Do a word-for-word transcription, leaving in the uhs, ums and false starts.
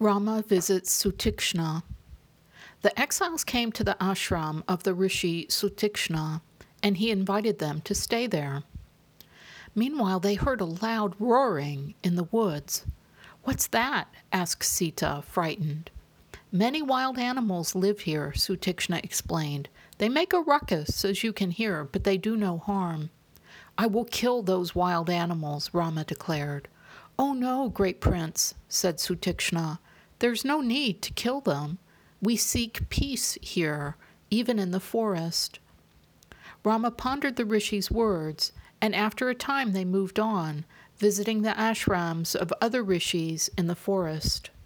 Rama visits Sutikshna. The exiles came to the ashram of the rishi Sutikshna, and he invited them to stay there. Meanwhile, they heard a loud roaring in the woods. "What's that?" asked Sita, frightened. "Many wild animals live here," Sutikshna explained. "They make a ruckus, as you can hear, but they do no harm." "I will kill those wild animals," Rama declared. "Oh no, great prince," said Sutikshna. "There's no need to kill them. We seek peace here, even in the forest." Rama pondered the rishi's words, and after a time they moved on, visiting the ashrams of other rishis in the forest.